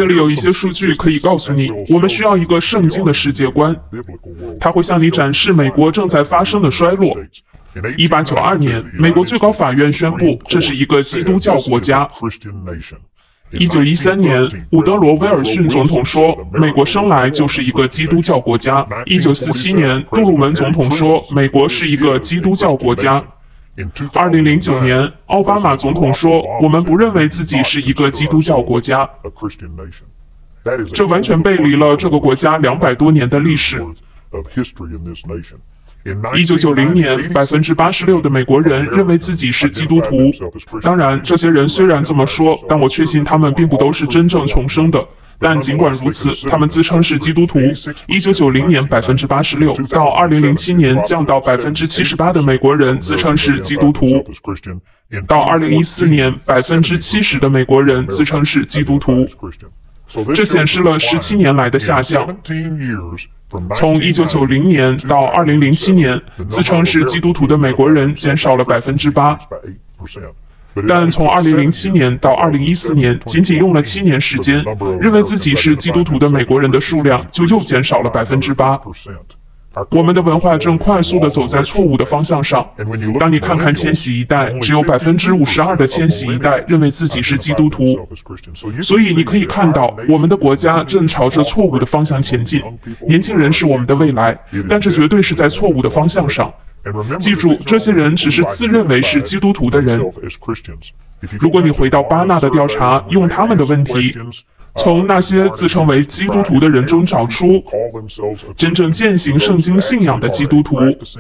这里有一些数据可以告诉你，我们需要一个圣经的世界观，它会向你展示美国正在发生的衰落。1892年，美国最高法院宣布这是一个基督教国家。1913年，伍德罗·威尔逊总统说，美国生来就是一个基督教国家。1947年，杜鲁门总统说，美国是一个基督教国家。2009年，奥巴马总统说，我们不认为自己是一个基督教国家。这完全背离了这个国家200多年的历史。1990年，86%的美国人认为自己是基督徒。当然，这些人虽然这么说，但我确信他们并不都是真正重生的。但尽管如此，他们自称是基督徒。1990年86%，到2007年降到78%的美国人自称是基督徒。到2014年，70%的美国人自称是基督徒。这显示了17年来的下降。从1990年到2007年，自称是基督徒的美国人减少了8%，但从2007年到2014年，仅仅用了7年时间，认为自己是基督徒的美国人的数量就又减少了8%。我们的文化正快速地走在错误的方向上。当你看看千禧一代，只有52%的千禧一代认为自己是基督徒。所以你可以看到，我们的国家正朝着错误的方向前进。年轻人是我们的未来，但这绝对是在错误的方向上。记住，这些人只是自认为是基督徒的人。如果你回到巴纳的调查，用他们的问题，从那些自称为基督徒的人中找出真正践行圣经信仰的基督徒，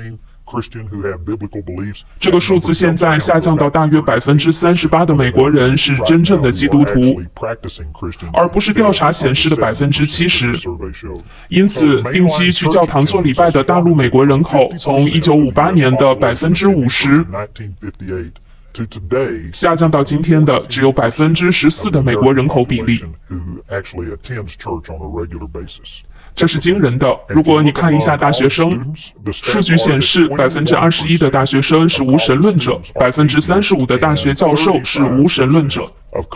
这个数字现在下降到大约38%的美国人是真正的基督徒，而不是调查显示的70%。因此，定期去教堂做礼拜的大陆美国人口从1958年的50%。下降到今天的只有14%的美国人口比例，这是惊人的。如果你看一下大学生，数据显示21%的大学生是无神论者，35%的大学教授是无神论者。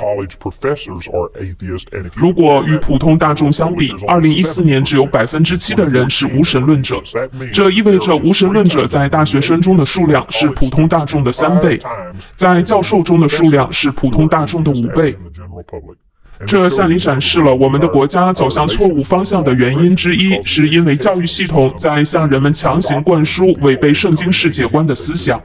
如果与普通大众相比，2014年只有7%的人是无神论者，这意味着无神论者在大学生中的数量是普通大众的3倍，在教授中的数量是普通大众的5倍。这向你展示了我们的国家走向错误方向的原因之一，是因为教育系统在向人们强行灌输违背圣经世界观的思想。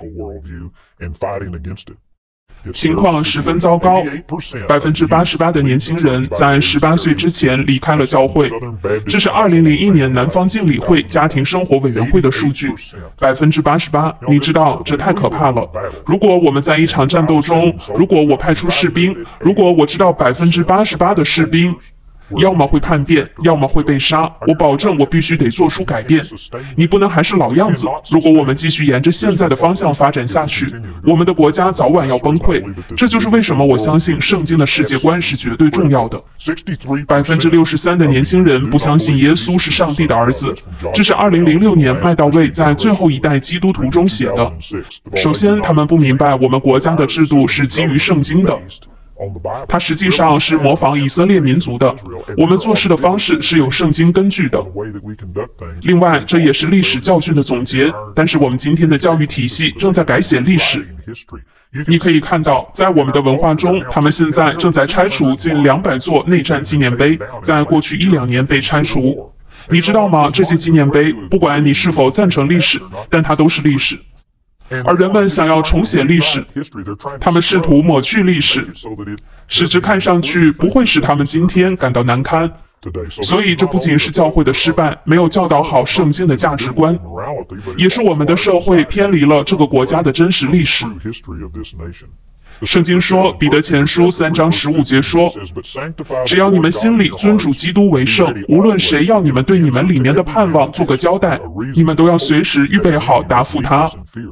情况十分糟糕，88%的年轻人在18岁之前离开了教会，这是2001年南方敬礼会家庭生活委员会的数据。88%，你知道这太可怕了。如果我们在一场战斗中，如果我派出士兵，如果我知道88%的士兵要么会叛变，要么会被杀，我保证我必须得做出改变。你不能还是老样子。如果我们继续沿着现在的方向发展下去，我们的国家早晚要崩溃。这就是为什么我相信圣经的世界观是绝对重要的。63%的年轻人不相信耶稣是上帝的儿子，这是2006年麦道卫在最后一代基督徒中写的。首先，他们不明白我们国家的制度是基于圣经的。它实际上是模仿以色列民族的，我们做事的方式是有圣经根据的。另外，这也是历史教训的总结，但是我们今天的教育体系正在改写历史。你可以看到，在我们的文化中，他们现在正在拆除近200座内战纪念碑，在过去1-2年被拆除。你知道吗？这些纪念碑，不管你是否赞成历史，但它都是历史。而人们想要重写历史，他们试图抹去历史，使之看上去不会使他们今天感到难堪。所以这不仅是教会的失败，没有教导好圣经的价值观，也是我们的社会偏离了这个国家的真实历史。圣经说，彼得前书3章15节说，只要你们心里尊主基督为圣，无论谁要你们对你们里面的盼望做个交代，你们都要随时预备好答复他。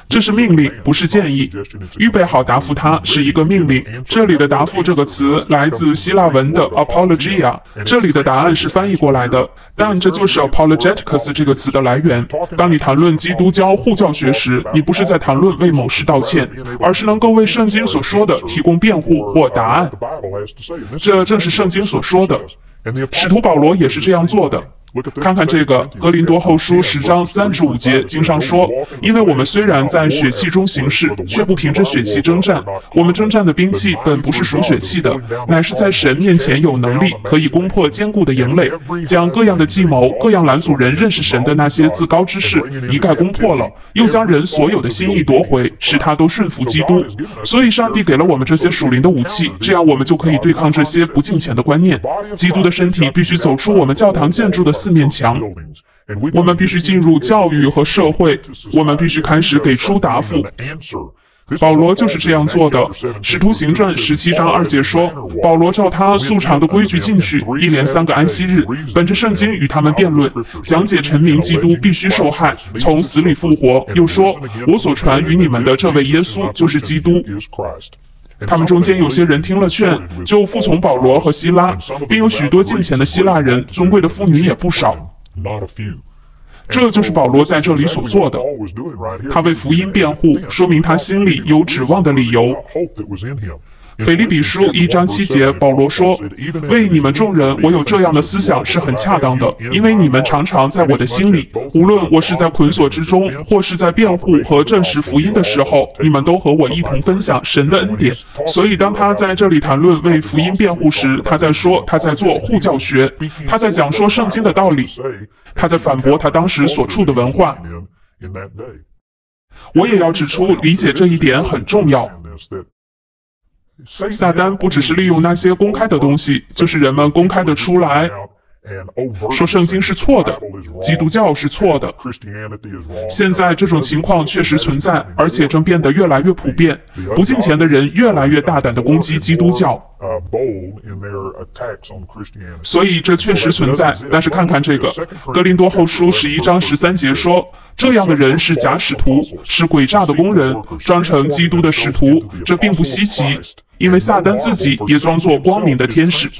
这是命令，不是建议。预备好答复它是一个命令。这里的答复这个词来自希腊文的 apologia， 这里的答案是翻译过来的，但这就是 apologeticus 这个词的来源。当你谈论基督教护教学时，你不是在谈论为某事道歉，而是能够为圣经所说的提供辩护或答案。这正是圣经所说的。使徒保罗也是这样做的。看看这个哥林多后书10章35节，经上说：因为我们虽然在血气中行事，却不凭着血气征战。我们征战的兵器本不是属血气的，乃是在神面前有能力，可以攻破坚固的营垒，将各样的计谋、各样拦阻人认识神的那些自高之事一概攻破了，又将人所有的心意夺回，使他都顺服基督。所以上帝给了我们这些属灵的武器，这样我们就可以对抗这些不敬虔的观念。基督的身体必须走出我们教堂建筑的4面墙，我们必须进入教育和社会，我们必须开始给出答复。保罗就是这样做的。使徒行传17章2节说，保罗照他素常的规矩进去，一连3个安息日，本着圣经与他们辩论，讲解陈明基督必须受害，从死里复活，又说，我所传与你们的这位耶稣就是基督。他们中间有些人听了劝，就服从保罗和希拉，并有许多敬虔的希腊人，尊贵的妇女也不少。这就是保罗在这里所做的。他为福音辩护，说明他心里有指望的理由。腓立比书1章7节，保罗说：为你们众人，我有这样的思想是很恰当的，因为你们常常在我的心里，无论我是在捆锁之中，或是在辩护和证实福音的时候，你们都和我一同分享神的恩典。所以当他在这里谈论为福音辩护时，他在说他在做护教学，他在讲说圣经的道理，他在反驳他当时所处的文化。我也要指出，理解这一点很重要。撒旦不只是利用那些公开的东西，就是人们公开的出来说圣经是错的，基督教是错的。现在这种情况确实存在，而且正变得越来越普遍。不敬虔的人越来越大胆地攻击基督教，所以这确实存在。但是看看这个哥林多后书11章13节说，这样的人是假使徒，是诡诈的工人，装成基督的使徒，这并不稀奇，因为撒旦自己也装作光明的天使。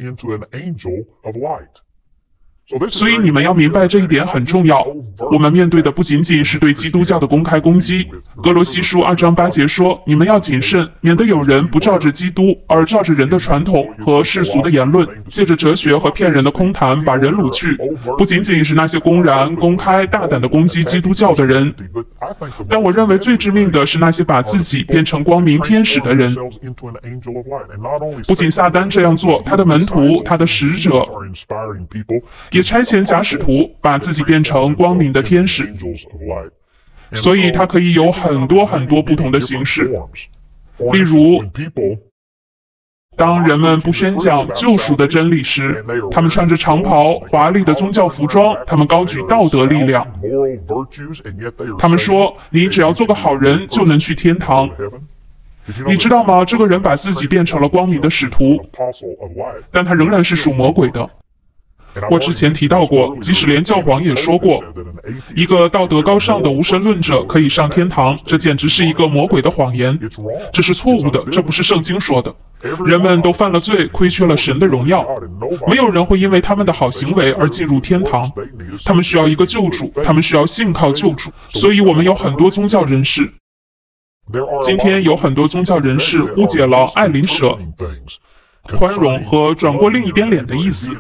所以你们要明白这一点很重要。我们面对的不仅仅是对基督教的公开攻击。哥罗西书2章8节说，你们要谨慎，免得有人不照着基督，而照着人的传统和世俗的言论，借着哲学和骗人的空谈把人掳去。不仅仅是那些公然、公开、大胆地攻击基督教的人，但我认为最致命的是那些把自己变成光明天使的人。不仅撒旦这样做，他的门徒、他的使者也差遣假使徒把自己变成光明的天使，所以它可以有很多很多不同的形式。例如，当人们不宣讲救赎的真理时，他们穿着长袍、华丽的宗教服装，他们高举道德力量。他们说，你只要做个好人就能去天堂。你知道吗？这个人把自己变成了光明的使徒，但他仍然是属魔鬼的。我之前提到过，即使连教皇也说过，一个道德高尚的无神论者可以上天堂，这简直是一个魔鬼的谎言，这是错误的，这不是圣经说的。人们都犯了罪，亏缺了神的荣耀，没有人会因为他们的好行为而进入天堂。他们需要一个救主，他们需要信靠救主。所以我们有很多宗教人士，今天有很多宗教人士误解了爱邻舍、宽容和转过另一边脸的意思，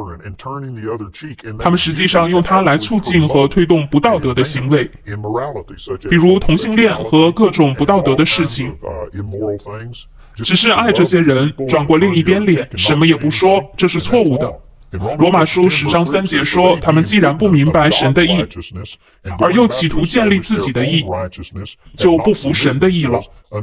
他们实际上用它来促进和推动不道德的行为，比如同性恋和各种不道德的事情。只是爱这些人，转过另一边脸，什么也不说，这是错误的。罗马书10章3节说，他们既然不明白神的义，而又企图建立自己的义，就不服神的义了。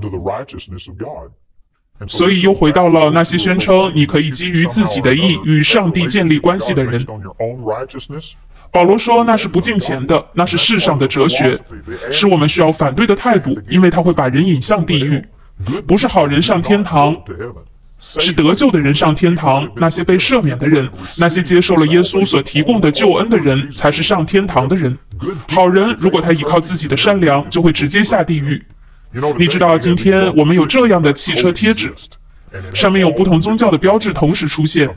所以又回到了那些宣称你可以基于自己的义与上帝建立关系的人。保罗说那是不敬虔的，那是世上的哲学，是我们需要反对的态度，因为它会把人引向地狱。不是好人上天堂， 是得救的人上天堂，那些被赦免的人，那些接受了耶稣所提供的救恩的人，才是上天堂的人。好人如果他依靠自己的善良，就会直接下地狱。你知道今天我们有这样的汽车贴纸，上面有不同宗教的标志同时出现，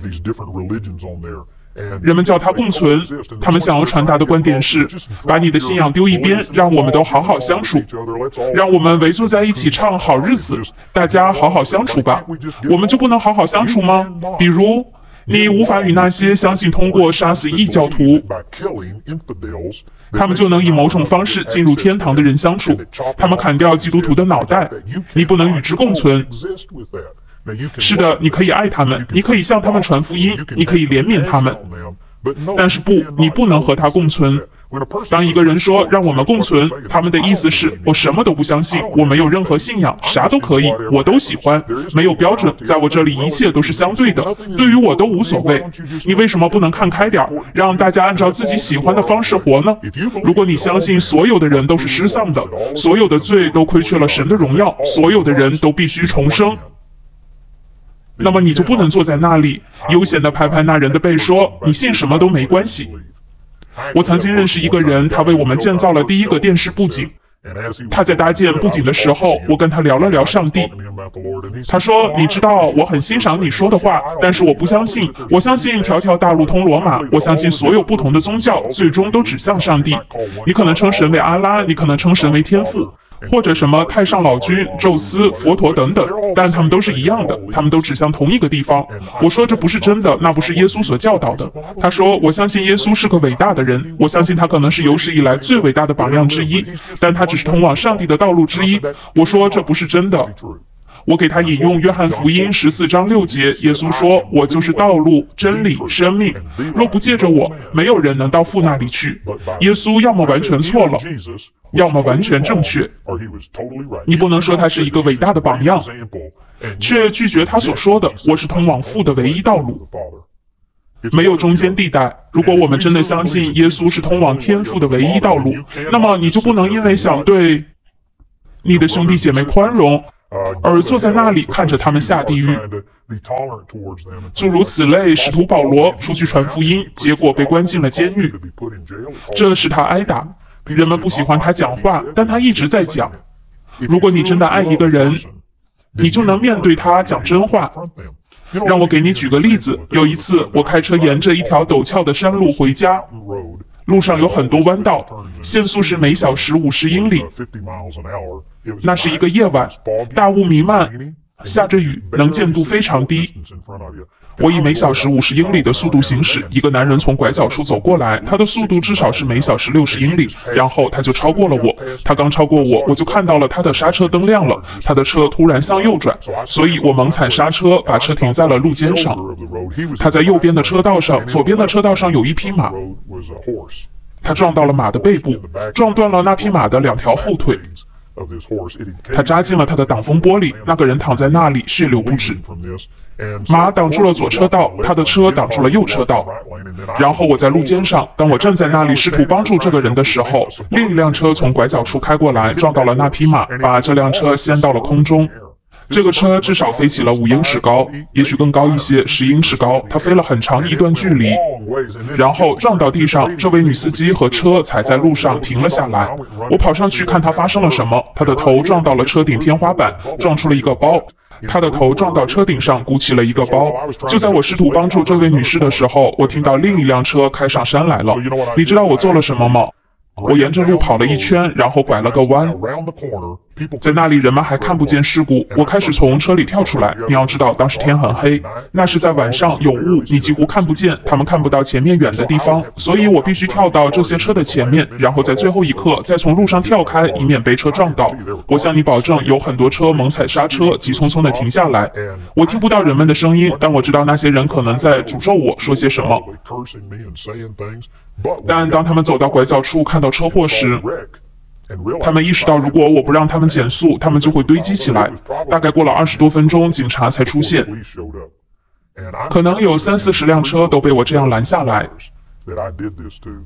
人们叫它共存，他们想要传达的观点是，把你的信仰丢一边，让我们都好好相处，让我们围坐在一起唱好日子，大家好好相处吧。我们就不能好好相处吗？比如你无法与那些相信通过杀死异教徒，他们就能以某种方式进入天堂的人相处，他们砍掉基督徒的脑袋，你不能与之共存。是的，你可以爱他们，你可以向他们传福音，你可以怜悯他们，但是你不能和他共存。当一个人说让我们共存，他们的意思是我什么都不相信，我没有任何信仰，啥都可以，我都喜欢，没有标准，在我这里一切都是相对的，对于我都无所谓。你为什么不能看开点，让大家按照自己喜欢的方式活呢？如果你相信所有的人都是失丧的，所有的罪都亏缺了神的荣耀，所有的人都必须重生，那么你就不能坐在那里悠闲地拍拍那人的背说你信什么都没关系。我曾经认识一个人，他为我们建造了第一个电视布景。他在搭建布景的时候，我跟他聊了聊上帝。他说，你知道我很欣赏你说的话，但是我不相信，我相信条条大路通罗马，我相信所有不同的宗教最终都指向上帝。你可能称神为阿拉，你可能称神为天父，或者什么太上老君、宙斯、佛陀等等，但他们都是一样的，他们都指向同一个地方。我说这不是真的，那不是耶稣所教导的。他说我相信耶稣是个伟大的人，我相信他可能是有史以来最伟大的榜样之一，但他只是通往上帝的道路之一。我说这不是真的。我给他引用约翰福音14章6节，耶稣说，我就是道路、真理、生命，若不借着我，没有人能到父那里去。耶稣要么完全错了，要么完全正确。你不能说他是一个伟大的榜样，却拒绝他所说的，我是通往父的唯一道路。没有中间地带。如果我们真的相信耶稣是通往天父的唯一道路，那么你就不能因为想对你的兄弟姐妹宽容而坐在那里看着他们下地狱。诸如此类，使徒保罗出去传福音，结果被关进了监狱，这使他挨打。人们不喜欢他讲话，但他一直在讲。如果你真的爱一个人，你就能面对他讲真话。让我给你举个例子，有一次我开车沿着一条陡峭的山路回家，路上有很多弯道，限速是每小时50英里。那是一个夜晚，大雾弥漫，下着雨，能见度非常低。我以每小时50英里的速度行驶，一个男人从拐角处走过来，他的速度至少是每小时60英里，然后他就超过了我。他刚超过我，我就看到了他的刹车灯亮了，他的车突然向右转，所以我猛踩刹车，把车停在了路肩上。他在右边的车道上，左边的车道上有一匹马，他撞到了马的背部，撞断了那匹马的2条后腿。他扎进了他的挡风玻璃，那个人躺在那里血流不止。马挡住了左车道，他的车挡住了右车道。然后我在路肩上，当我站在那里试图帮助这个人的时候，另一辆车从拐角处开过来，撞到了那匹马，把这辆车掀到了空中。这个车至少飞起了5英尺高，也许更高一些，10英尺高。它飞了很长一段距离，然后撞到地上。这位女司机和车才在路上停了下来。我跑上去看她发生了什么。她的头撞到了车顶天花板，撞出了一个包。她的头撞到车顶上，鼓起了一个包。就在我试图帮助这位女士的时候，我听到另一辆车开上山来了。你知道我做了什么吗？我沿着路跑了一圈，然后拐了个弯。在那里人们还看不见事故。我开始从车里跳出来。你要知道，当时天很黑，那是在晚上，有雾，你几乎看不见，他们看不到前面远的地方，所以我必须跳到这些车的前面，然后在最后一刻再从路上跳开，以免被车撞到。我向你保证，有很多车猛踩刹车，急匆匆地停下来。我听不到人们的声音，但我知道那些人可能在诅咒我，说些什么。但当他们走到拐角处看到车祸时，他们意识到如果我不让他们减速，他们就会堆积起来。大概过了20多分钟，警察才出现。可能有30-40辆车都被我这样拦下来。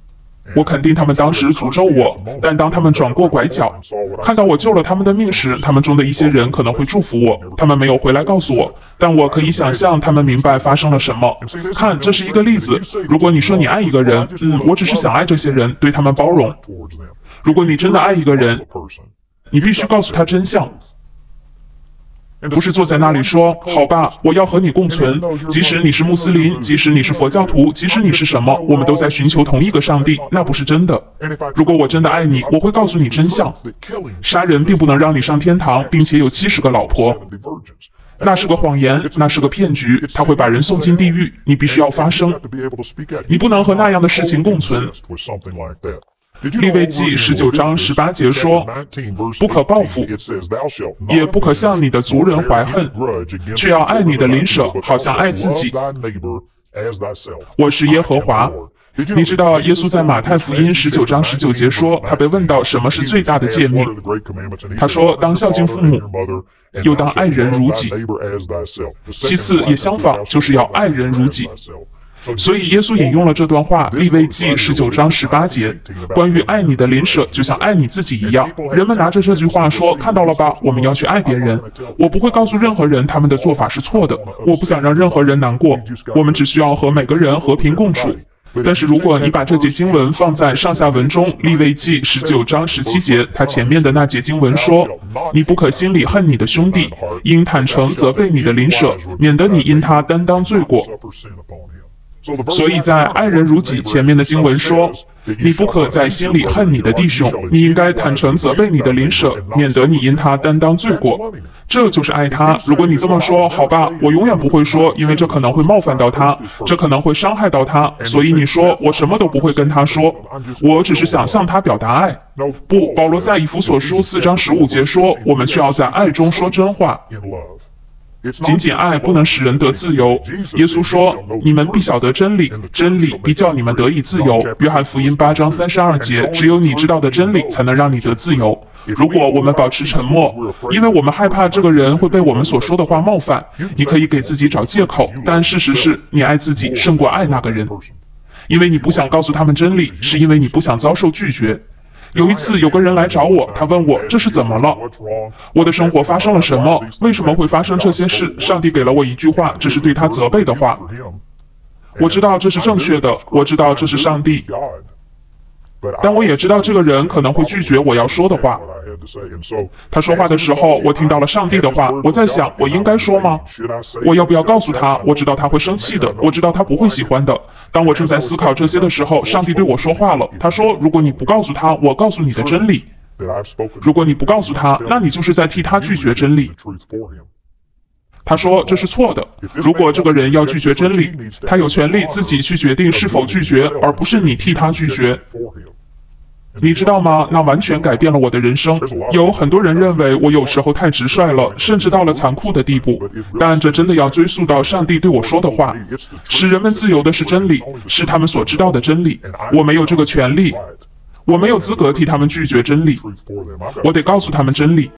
我肯定他们当时诅咒我，但当他们转过拐角，看到我救了他们的命时，他们中的一些人可能会祝福我。他们没有回来告诉我，但我可以想象他们明白发生了什么。看，这是一个例子。如果你说你爱一个人，我只是想爱这些人，对他们包容。如果你真的爱一个人，你必须告诉他真相。不是坐在那里说，好吧，我要和你共存，即使你是穆斯林，即使你是佛教徒，即使你是什么，我们都在寻求同一个上帝，那不是真的。如果我真的爱你，我会告诉你真相。杀人并不能让你上天堂，并且有70个老婆，那是个谎言，那是个骗局，他会把人送进地狱。你必须要发声，你不能和那样的事情共存。利未记19章18节说，不可报复，也不可向你的族人怀恨，却要爱你的邻舍，好像爱自己。我是耶和华。你知道耶稣在马太福音19章19节说，他被问到什么是最大的诫命，他说，当孝敬父母，又当爱人如己，其次也相仿，就是要爱人如己。所以耶稣引用了这段话，利未记19章18节，关于爱你的邻舍就像爱你自己一样。人们拿着这句话说，看到了吧，我们要去爱别人。我不会告诉任何人他们的做法是错的，我不想让任何人难过，我们只需要和每个人和平共处。但是如果你把这节经文放在上下文中，利未记19章17节，它前面的那节经文说，你不可心里恨你的兄弟，应坦诚责备你的邻舍，免得你因他担当罪过。所以在爱人如己前面的经文说，你不可在心里恨你的弟兄，你应该坦诚责备你的邻舍，免得你因他担当罪过。这就是爱他。如果你这么说，好吧，我永远不会说，因为这可能会冒犯到他，这可能会伤害到他，所以你说我什么都不会跟他说，我只是想向他表达爱。不，保罗在以弗所书4章15节说，我们却要在爱中说真话。仅仅爱不能使人得自由。耶稣说，你们必晓得真理，真理必叫你们得以自由。约翰福音8章32节，只有你知道的真理才能让你得自由。如果我们保持沉默，因为我们害怕这个人会被我们所说的话冒犯，你可以给自己找借口，但事实是你爱自己胜过爱那个人。因为你不想告诉他们真理，是因为你不想遭受拒绝。有一次有个人来找我，他问我这是怎么了，我的生活发生了什么，为什么会发生这些事。上帝给了我一句话，这是对他责备的话。我知道这是正确的，我知道这是上帝，但我也知道这个人可能会拒绝我要说的话。他说话的时候，我听到了上帝的话，我在想，我应该说吗？我要不要告诉他？我知道他会生气的，我知道他不会喜欢的。当我正在思考这些的时候，上帝对我说话了。他说，如果你不告诉他，我告诉你的真理。如果你不告诉他，那你就是在替他拒绝真理。他说这是错的。如果这个人要拒绝真理，他有权利自己去决定是否拒绝，而不是你替他拒绝。你知道吗？那完全改变了我的人生。有很多人认为我有时候太直率了，甚至到了残酷的地步，但这真的要追溯到上帝对我说的话。使人们自由的是真理，是他们所知道的真理。我没有这个权利，我没有资格替他们拒绝真理，我得告诉他们真理。